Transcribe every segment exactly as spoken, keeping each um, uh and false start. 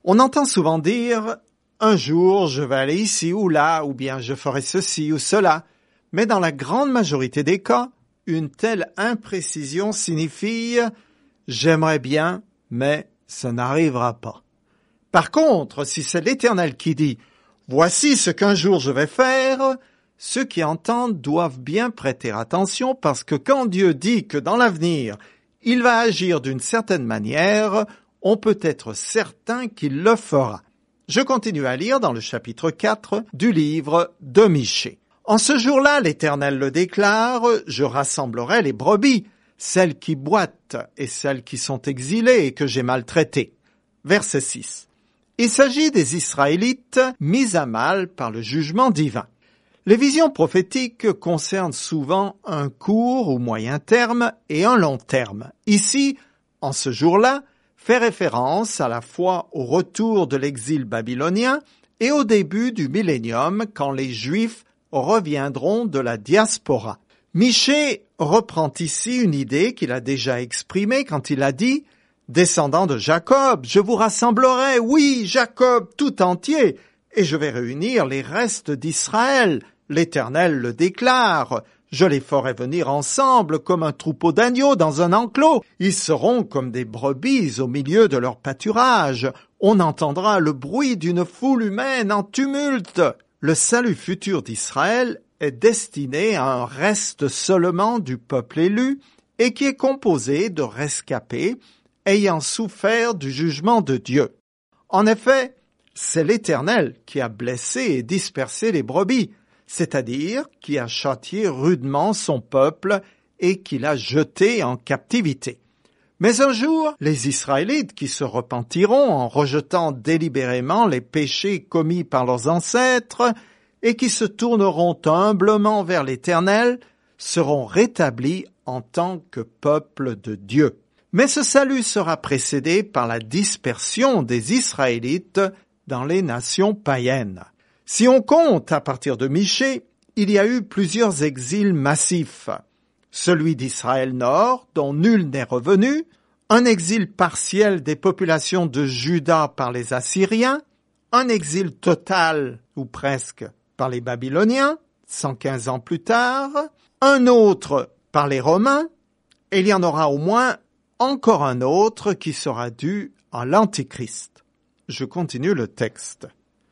On entend souvent dire « un jour je vais aller ici ou là » ou bien « je ferai ceci ou cela », mais dans la grande majorité des cas, une telle imprécision signifie « j'aimerais bien, mais ça n'arrivera pas ». Par contre, si c'est l'Éternel qui dit « voici ce qu'un jour je vais faire », ceux qui entendent doivent bien prêter attention parce que quand Dieu dit que dans l'avenir, il va agir d'une certaine manière, on peut être certain qu'il le fera. Je continue à lire dans le chapitre quatre du livre de Michée. En ce jour-là, l'Éternel le déclare, je rassemblerai les brebis, celles qui boitent et celles qui sont exilées et que j'ai maltraitées. Verset six. Il s'agit des Israélites mis à mal par le jugement divin. Les visions prophétiques concernent souvent un court ou moyen terme et un long terme. Ici, en ce jour-là, fait référence à la fois au retour de l'exil babylonien et au début du millénium quand les Juifs reviendront de la diaspora. Michée reprend ici une idée qu'il a déjà exprimée quand il a dit « Descendants de Jacob, je vous rassemblerai, oui, Jacob tout entier, et je vais réunir les restes d'Israël. L'Éternel le déclare. Je les ferai venir ensemble comme un troupeau d'agneaux dans un enclos. Ils seront comme des brebis au milieu de leur pâturage. On entendra le bruit d'une foule humaine en tumulte. » Le salut futur d'Israël est destiné à un reste seulement du peuple élu et qui est composé de rescapés ayant souffert du jugement de Dieu. En effet, c'est l'Éternel qui a blessé et dispersé les brebis, c'est-à-dire qui a châtié rudement son peuple et qui l'a jeté en captivité. Mais un jour, les Israélites qui se repentiront en rejetant délibérément les péchés commis par leurs ancêtres et qui se tourneront humblement vers l'Éternel seront rétablis en tant que peuple de Dieu. Mais ce salut sera précédé par la dispersion des Israélites dans les nations païennes. Si on compte à partir de Michée, il y a eu plusieurs exils massifs. Celui d'Israël Nord, dont nul n'est revenu, un exil partiel des populations de Juda par les Assyriens, un exil total, ou presque, par les Babyloniens, cent quinze ans plus tard, un autre par les Romains, et il y en aura au moins encore un autre qui sera dû à l'Antichrist. Je continue le texte.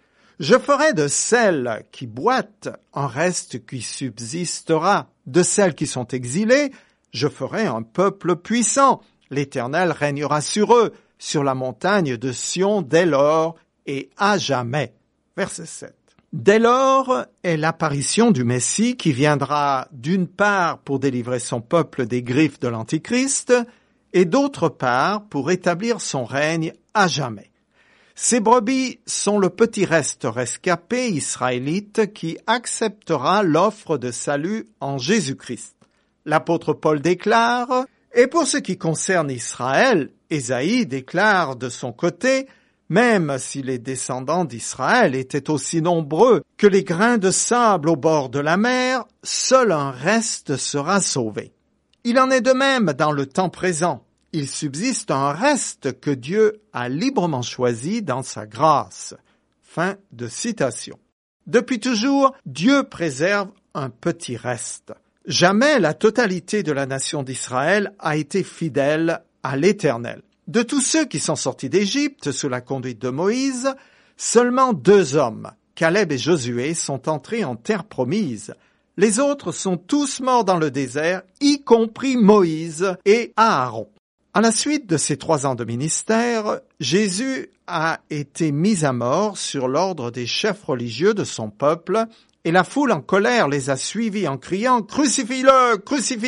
Je ferai de celles qui boitent un reste qui subsistera. De celles qui sont exilées, je ferai un peuple puissant. L'Éternel régnera sur eux, sur la montagne de Sion dès lors et à jamais. Verset sept. Dès lors est l'apparition du Messie qui viendra d'une part pour délivrer son peuple des griffes de l'Antichrist et d'autre part pour établir son règne à jamais. Ces brebis sont le petit reste rescapé israélite qui acceptera l'offre de salut en Jésus-Christ. L'apôtre Paul déclare « Et pour ce qui concerne Israël, Ésaïe déclare de son côté « Même si les descendants d'Israël étaient aussi nombreux que les grains de sable au bord de la mer, seul un reste sera sauvé. » Il en est de même dans le temps présent. Il subsiste un reste que Dieu a librement choisi dans sa grâce. Fin de citation. Depuis toujours, Dieu préserve un petit reste. Jamais la totalité de la nation d'Israël a été fidèle à l'Éternel. De tous ceux qui sont sortis d'Égypte sous la conduite de Moïse, seulement deux hommes, Caleb et Josué, sont entrés en terre promise. Les autres sont tous morts dans le désert, y compris Moïse et Aaron. À la suite de ces trois ans de ministère, Jésus a été mis à mort sur l'ordre des chefs religieux de son peuple, et la foule en colère les a suivis en criant « Crucifie-le! Crucifie-le !»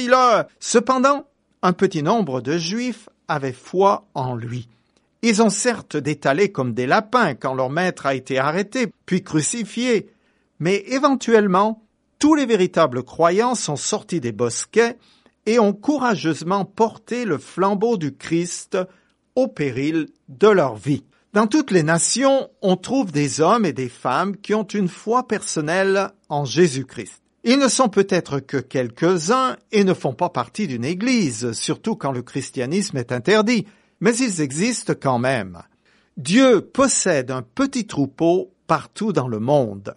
Cependant, un petit nombre de Juifs avaient foi en lui. Ils ont certes détalé comme des lapins quand leur maître a été arrêté, puis crucifié, mais éventuellement, tous les véritables croyants sont sortis des bosquets et ont courageusement porté le flambeau du Christ au péril de leur vie. Dans toutes les nations, on trouve des hommes et des femmes qui ont une foi personnelle en Jésus-Christ. Ils ne sont peut-être que quelques-uns et ne font pas partie d'une église, surtout quand le christianisme est interdit, mais ils existent quand même. Dieu possède un petit troupeau partout dans le monde.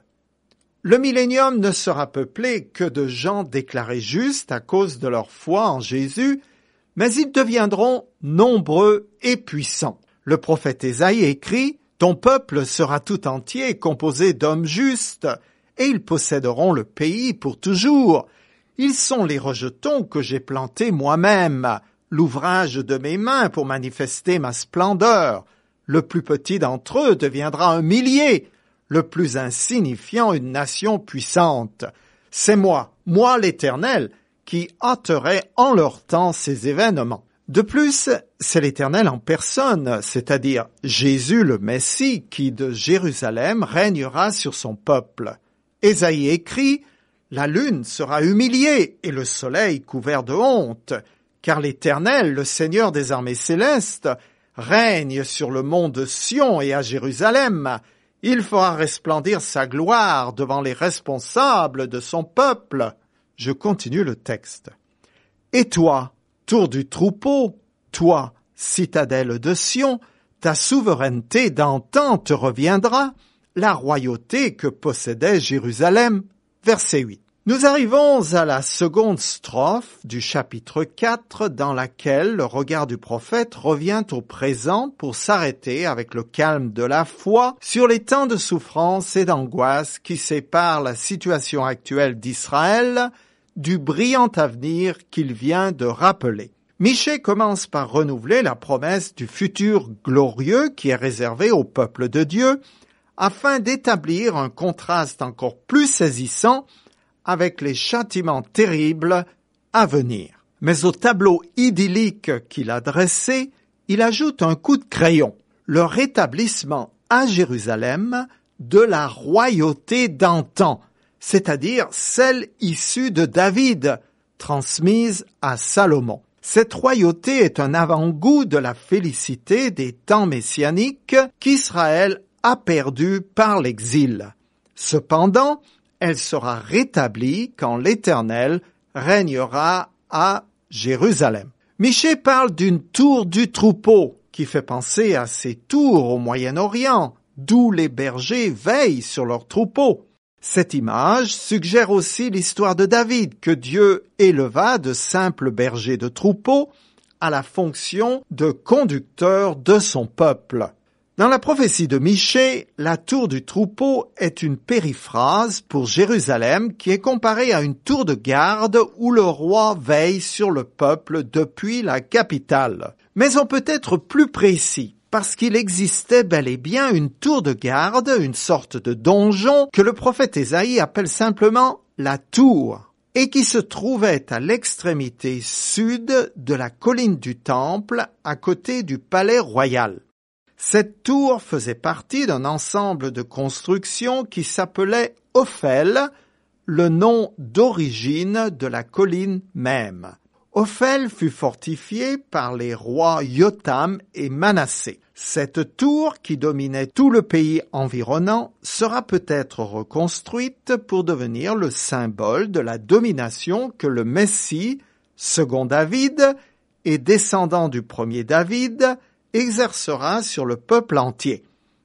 Le millénium ne sera peuplé que de gens déclarés justes à cause de leur foi en Jésus, mais ils deviendront nombreux et puissants. Le prophète Ésaïe écrit « Ton peuple sera tout entier composé d'hommes justes, et ils posséderont le pays pour toujours. Ils sont les rejetons que j'ai plantés moi-même, l'ouvrage de mes mains pour manifester ma splendeur. Le plus petit d'entre eux deviendra un millier, le plus insignifiant une nation puissante. C'est moi, moi l'Éternel, qui hâterai en leur temps ces événements. » De plus, c'est l'Éternel en personne, c'est-à-dire Jésus le Messie, qui de Jérusalem régnera sur son peuple. Ésaïe écrit « La lune sera humiliée et le soleil couvert de honte, car l'Éternel, le Seigneur des armées célestes, règne sur le mont de Sion et à Jérusalem. Il fera resplendir sa gloire devant les responsables de son peuple. » Je continue le texte. « Et toi, tour du troupeau, toi, citadelle de Sion, ta souveraineté d'antan te reviendra, la royauté que possédait Jérusalem. » Verset huit. Nous arrivons à la seconde strophe du chapitre quatre dans laquelle le regard du prophète revient au présent pour s'arrêter avec le calme de la foi sur les temps de souffrance et d'angoisse qui séparent la situation actuelle d'Israël du brillant avenir qu'il vient de rappeler. Michée commence par renouveler la promesse du futur glorieux qui est réservé au peuple de Dieu afin d'établir un contraste encore plus saisissant avec les châtiments terribles à venir. Mais au tableau idyllique qu'il a dressé, il ajoute un coup de crayon, le rétablissement à Jérusalem de la royauté d'antan, c'est-à-dire celle issue de David, transmise à Salomon. Cette royauté est un avant-goût de la félicité des temps messianiques qu'Israël a perdu par l'exil. Cependant, elle sera rétablie quand l'Éternel régnera à Jérusalem. Michée parle d'une tour du troupeau qui fait penser à ces tours au Moyen-Orient, d'où les bergers veillent sur leurs troupeaux. Cette image suggère aussi l'histoire de David, que Dieu éleva de simples bergers de troupeaux à la fonction de conducteur de son peuple. Dans la prophétie de Michée, la tour du troupeau est une périphrase pour Jérusalem qui est comparée à une tour de garde où le roi veille sur le peuple depuis la capitale. Mais on peut être plus précis, parce qu'il existait bel et bien une tour de garde, une sorte de donjon que le prophète Ésaïe appelle simplement la tour, et qui se trouvait à l'extrémité sud de la colline du Temple, à côté du palais royal. Cette tour faisait partie d'un ensemble de constructions qui s'appelait Ophel, le nom d'origine de la colline même. Ophel fut fortifiée par les rois Yotam et Manassé. Cette tour, qui dominait tout le pays environnant, sera peut-être reconstruite pour devenir le symbole de la domination que le Messie, second David et descendant du premier David, exercera sur le peuple entier.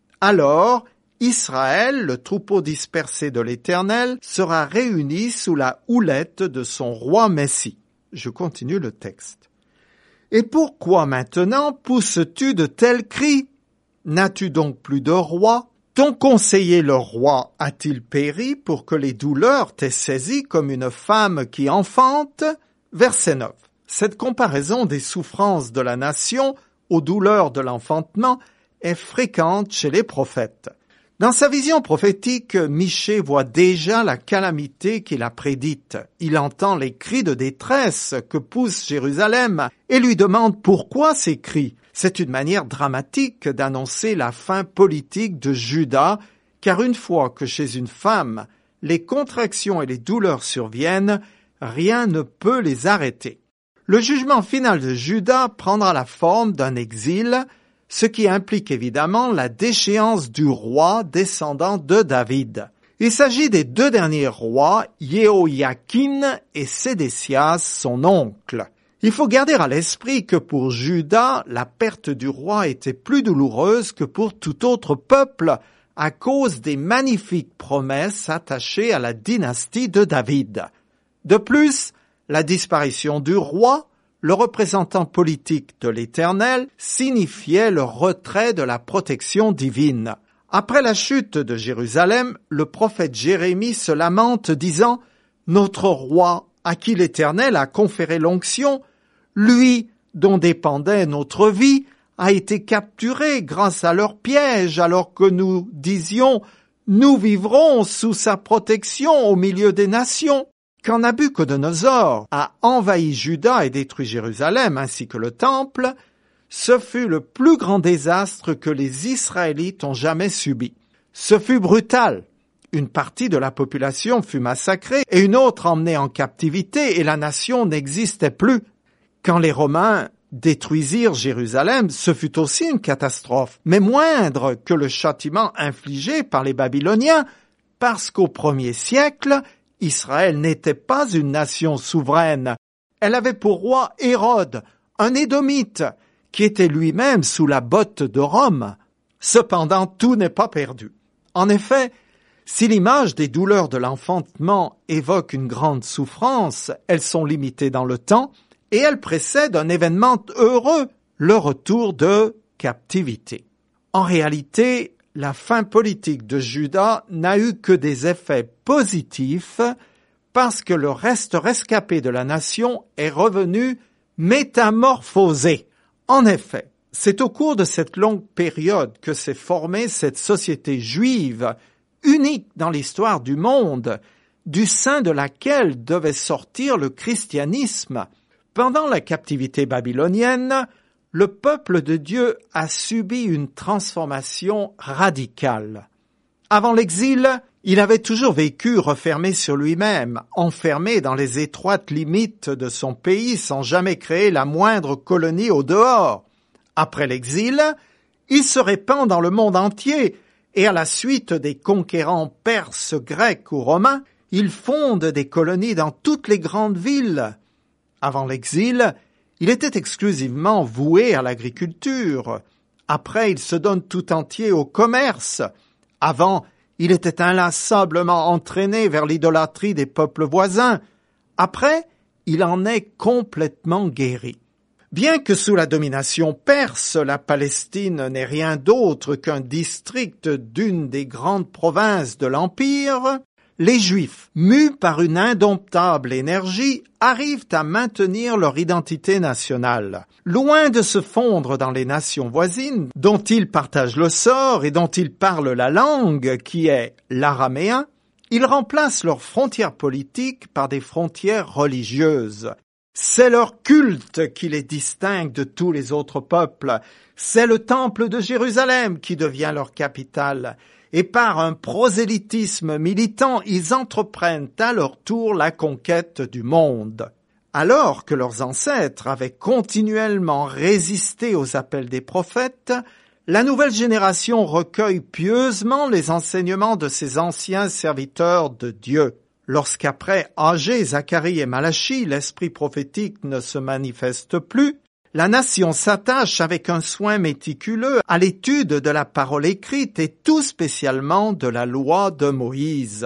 Alors, Israël, le troupeau dispersé de l'Éternel, sera réuni sous la houlette de son roi Messie. Je continue le texte. Et pourquoi maintenant pousses-tu de tels cris? N'as-tu donc plus de roi? Ton conseiller le roi a-t-il péri pour que les douleurs t'aient saisi comme une femme qui enfante? Verset neuf. Cette comparaison des souffrances de la nation aux douleurs de l'enfantement est fréquente chez les prophètes. Dans sa vision prophétique, Michée voit déjà la calamité qu'il a prédite. Il entend les cris de détresse que pousse Jérusalem et lui demande pourquoi ces cris. C'est une manière dramatique d'annoncer la fin politique de Juda, car une fois que chez une femme, les contractions et les douleurs surviennent, rien ne peut les arrêter. Le jugement final de Juda prendra la forme d'un exil, ce qui implique évidemment la déchéance du roi descendant de David. Il s'agit des deux derniers rois, Jéhoïakin et Sédécias, son oncle. Il faut garder à l'esprit que pour Juda, la perte du roi était plus douloureuse que pour tout autre peuple à cause des magnifiques promesses attachées à la dynastie de David. De plus, la disparition du roi, le représentant politique de l'Éternel, signifiait le retrait de la protection divine. Après la chute de Jérusalem, le prophète Jérémie se lamente disant « Notre roi, à qui l'Éternel a conféré l'onction, lui dont dépendait notre vie, a été capturé grâce à leur piège, alors que nous disions « Nous vivrons sous sa protection au milieu des nations ». Quand Nabuchodonosor a envahi Juda et détruit Jérusalem ainsi que le temple, ce fut le plus grand désastre que les Israélites ont jamais subi. Ce fut brutal. Une partie de la population fut massacrée et une autre emmenée en captivité et la nation n'existait plus. Quand les Romains détruisirent Jérusalem, ce fut aussi une catastrophe, mais moindre que le châtiment infligé par les Babyloniens, parce qu'au premier siècle, Israël n'était pas une nation souveraine. Elle avait pour roi Hérode, un Édomite, qui était lui-même sous la botte de Rome. Cependant, tout n'est pas perdu. En effet, si l'image des douleurs de l'enfantement évoque une grande souffrance, elles sont limitées dans le temps et elles précèdent un événement heureux, le retour de captivité. En réalité, la fin politique de Juda n'a eu que des effets positifs parce que le reste rescapé de la nation est revenu métamorphosé. En effet, c'est au cours de cette longue période que s'est formée cette société juive, unique dans l'histoire du monde, du sein de laquelle devait sortir le christianisme. Pendant la captivité babylonienne, le peuple de Dieu a subi une transformation radicale. Avant l'exil, il avait toujours vécu refermé sur lui-même, enfermé dans les étroites limites de son pays sans jamais créer la moindre colonie au dehors. Après l'exil, il se répand dans le monde entier et à la suite des conquérants perses, grecs ou romains, il fonde des colonies dans toutes les grandes villes. Avant l'exil, il était exclusivement voué à l'agriculture. Après, il se donne tout entier au commerce. Avant, il était inlassablement entraîné vers l'idolâtrie des peuples voisins. Après, il en est complètement guéri. Bien que sous la domination perse, la Palestine n'est rien d'autre qu'un district d'une des grandes provinces de l'Empire, les Juifs, mus par une indomptable énergie, arrivent à maintenir leur identité nationale. Loin de se fondre dans les nations voisines, dont ils partagent le sort et dont ils parlent la langue, qui est l'araméen, ils remplacent leurs frontières politiques par des frontières religieuses. C'est leur culte qui les distingue de tous les autres peuples. C'est le temple de Jérusalem qui devient leur capitale. Et par un prosélytisme militant, ils entreprennent à leur tour la conquête du monde. Alors que leurs ancêtres avaient continuellement résisté aux appels des prophètes, la nouvelle génération recueille pieusement les enseignements de ces anciens serviteurs de Dieu. Lorsqu'après Agé, Zacharie et Malachie, l'esprit prophétique ne se manifeste plus, la nation s'attache avec un soin méticuleux à l'étude de la parole écrite et tout spécialement de la loi de Moïse.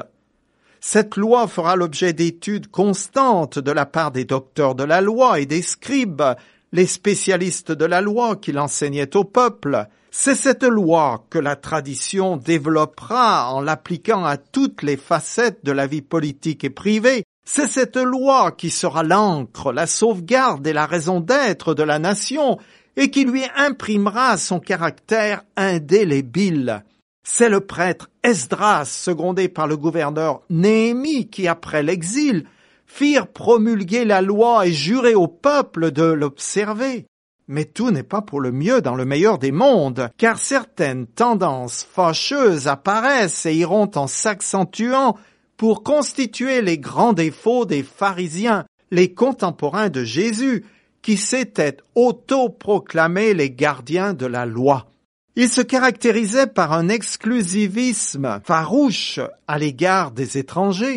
Cette loi fera l'objet d'études constantes de la part des docteurs de la loi et des scribes, les spécialistes de la loi qui l'enseignaient au peuple. C'est cette loi que la tradition développera en l'appliquant à toutes les facettes de la vie politique et privée. C'est cette loi qui sera l'encre, la sauvegarde et la raison d'être de la nation et qui lui imprimera son caractère indélébile. C'est le prêtre Esdras, secondé par le gouverneur Néhémie, qui, après l'exil, firent promulguer la loi et jurer au peuple de l'observer. Mais tout n'est pas pour le mieux dans le meilleur des mondes, car certaines tendances fâcheuses apparaissent et iront en s'accentuant pour constituer les grands défauts des pharisiens, les contemporains de Jésus, qui s'étaient autoproclamés les gardiens de la loi. Ils se caractérisaient par un exclusivisme farouche à l'égard des étrangers.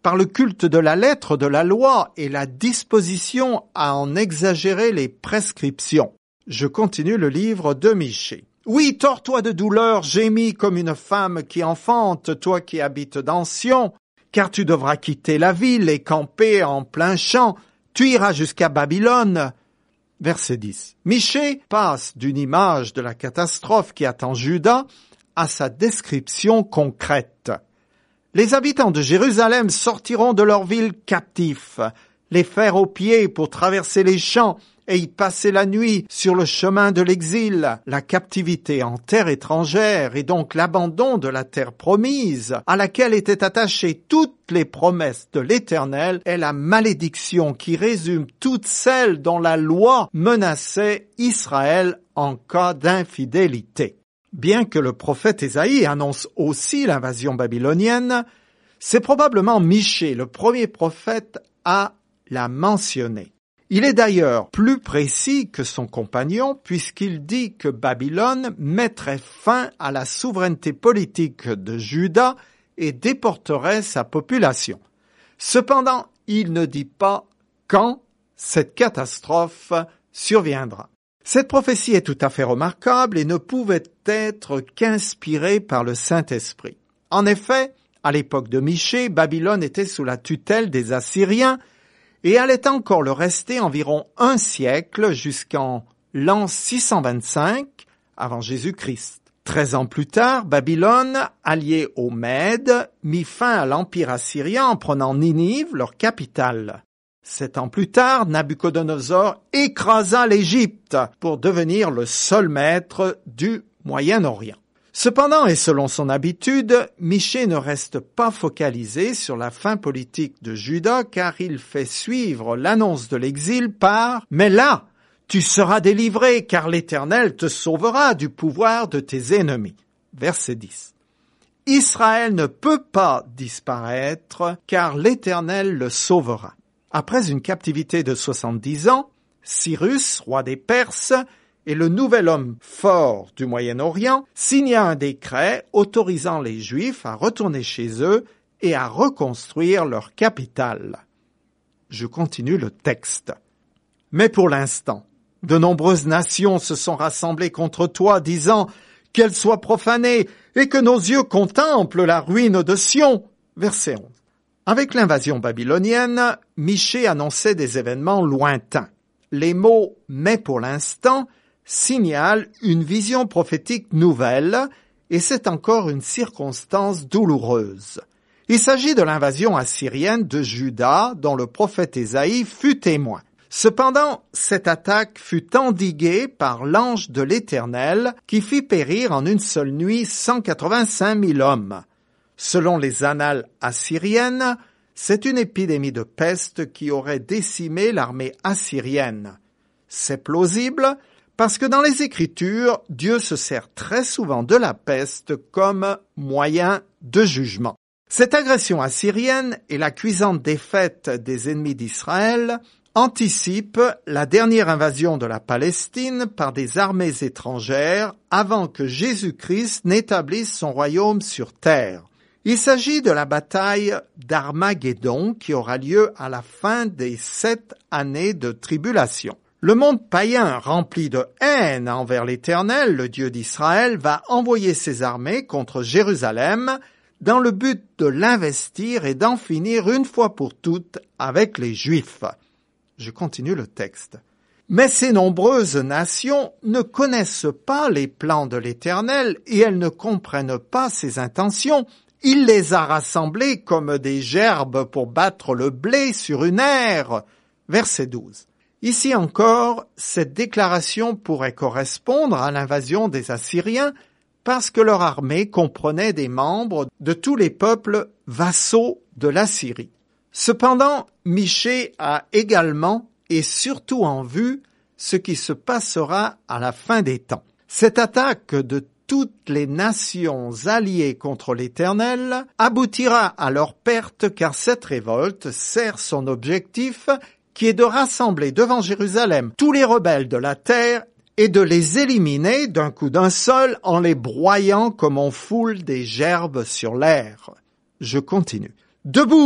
par le culte de la lettre de la loi et la disposition à en exagérer les prescriptions. Je continue le livre de Michée. Oui, tords-toi de douleur, gémis comme une femme qui enfante, toi qui habites dans Sion, car tu devras quitter la ville et camper en plein champ, tu iras jusqu'à Babylone. Verset dix. Michée passe d'une image de la catastrophe qui attend Juda à sa description concrète. Les habitants de Jérusalem sortiront de leur ville captifs, les fers aux pieds pour traverser les champs et y passer la nuit sur le chemin de l'exil. La captivité en terre étrangère et donc l'abandon de la terre promise, à laquelle étaient attachées toutes les promesses de l'Éternel, est la malédiction qui résume toutes celles dont la loi menaçait Israël en cas d'infidélité. Bien que le prophète Ésaïe annonce aussi l'invasion babylonienne, c'est probablement Michée, le premier prophète, à la mentionner. Il est d'ailleurs plus précis que son compagnon puisqu'il dit que Babylone mettrait fin à la souveraineté politique de Juda et déporterait sa population. Cependant, il ne dit pas quand cette catastrophe surviendra. Cette prophétie est tout à fait remarquable et ne pouvait être qu'inspirée par le Saint-Esprit. En effet, à l'époque de Michée, Babylone était sous la tutelle des Assyriens et allait encore le rester environ un siècle jusqu'en l'an six cent vingt-cinq avant Jésus-Christ. Treize ans plus tard, Babylone, alliée aux Mèdes, mit fin à l'empire assyrien en prenant Ninive, leur capitale. Sept ans plus tard, Nabuchodonosor écrasa l'Égypte pour devenir le seul maître du Moyen-Orient. Cependant, et selon son habitude, Michée ne reste pas focalisé sur la fin politique de Juda car il fait suivre l'annonce de l'exil par « Mais là, tu seras délivré car l'Éternel te sauvera du pouvoir de tes ennemis. » Verset dix. Israël ne peut pas disparaître car l'Éternel le sauvera. Après une captivité de soixante-dix ans, Cyrus, roi des Perses, et le nouvel homme fort du Moyen-Orient signa un décret autorisant les Juifs à retourner chez eux et à reconstruire leur capitale. Je continue le texte. Mais pour l'instant, de nombreuses nations se sont rassemblées contre toi, disant « Qu'elle soit profanée et que nos yeux contemplent la ruine de Sion. » Verset onze. Avec l'invasion babylonienne, Michée annonçait des événements lointains. Les mots « mais pour l'instant » signalent une vision prophétique nouvelle et c'est encore une circonstance douloureuse. Il s'agit de l'invasion assyrienne de Juda dont le prophète Ésaïe fut témoin. Cependant, cette attaque fut endiguée par l'ange de l'Éternel qui fit périr en une seule nuit cent quatre-vingt-cinq mille hommes. Selon les annales assyriennes, c'est une épidémie de peste qui aurait décimé l'armée assyrienne. C'est plausible parce que dans les Écritures, Dieu se sert très souvent de la peste comme moyen de jugement. Cette agression assyrienne et la cuisante défaite des ennemis d'Israël anticipent la dernière invasion de la Palestine par des armées étrangères avant que Jésus-Christ n'établisse son royaume sur terre. Il s'agit de la bataille d'Armageddon qui aura lieu à la fin des sept années de tribulation. Le monde païen, rempli de haine envers l'Éternel, le Dieu d'Israël, va envoyer ses armées contre Jérusalem dans le but de l'investir et d'en finir une fois pour toutes avec les Juifs. Je continue le texte. Mais ces nombreuses nations ne connaissent pas les plans de l'Éternel et elles ne comprennent pas ses intentions. Il les a rassemblées comme des gerbes pour battre le blé sur une aire. Verset douze. Ici encore, cette déclaration pourrait correspondre à l'invasion des Assyriens parce que leur armée comprenait des membres de tous les peuples vassaux de l'Assyrie. Cependant, Michée a également et surtout en vue ce qui se passera à la fin des temps. Cette attaque de toutes les nations alliées contre l'Éternel aboutira à leur perte car cette révolte sert son objectif qui est de rassembler devant Jérusalem tous les rebelles de la terre et de les éliminer d'un coup d'un seul en les broyant comme on foule des gerbes sur l'air. Je continue. Debout,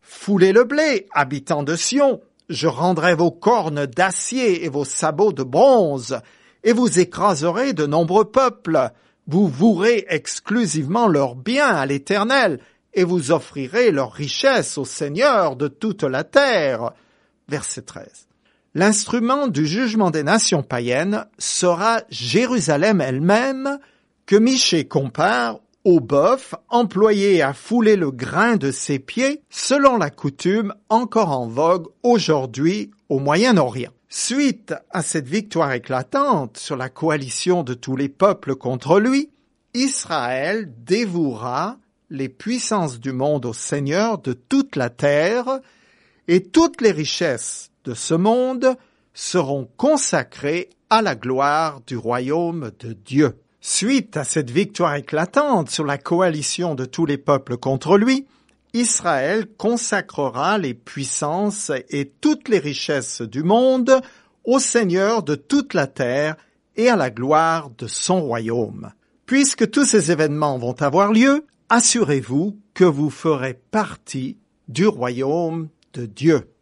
Foulez le blé, habitants de Sion, je rendrai vos cornes d'acier et vos sabots de bronze, et vous écraserez de nombreux peuples. Vous vouerez exclusivement leurs biens à l'Éternel, et vous offrirez leurs richesses au Seigneur de toute la terre. Verset treize. L'instrument du jugement des nations païennes sera Jérusalem elle-même, que Michée compare au bœuf employé à fouler le grain de ses pieds, selon la coutume encore en vogue aujourd'hui au Moyen-Orient. Suite à cette victoire éclatante sur la coalition de tous les peuples contre lui, Israël dévouera les puissances du monde au Seigneur de toute la terre, et toutes les richesses de ce monde seront consacrées à la gloire du royaume de Dieu. Suite à cette victoire éclatante sur la coalition de tous les peuples contre lui, Israël consacrera les puissances et toutes les richesses du monde au Seigneur de toute la terre et à la gloire de son royaume. Puisque tous ces événements vont avoir lieu, assurez-vous que vous ferez partie du royaume de Dieu.